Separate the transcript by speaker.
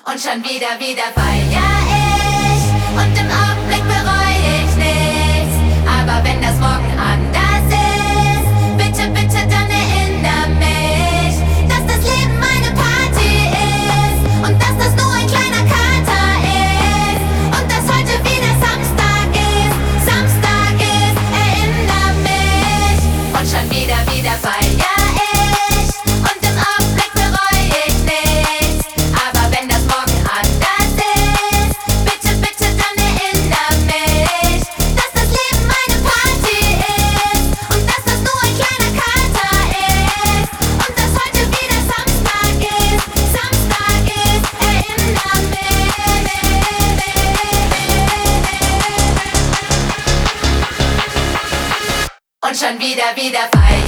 Speaker 1: Und schon wieder feier ich. Und im Augenblick bereue ich nichts. Aber wenn das morgen anders ist, bitte, bitte dann erinnere mich, dass das Leben meine Party ist. Und dass das nur ein kleiner Kater ist. Und dass heute wieder Samstag ist. Samstag ist, erinnere mich. Und schon wieder feier ich. Und im Augenblick bereue ich nichts. Aber wenn das morgen anders ist, bitte, bitte dann erinnere mich, dass das Leben meine Party ist. Und dass das nur ein kleiner Kater ist. Und dass heute wieder Samstag ist. Samstag ist, erinnere mich. Und schon wieder feiern.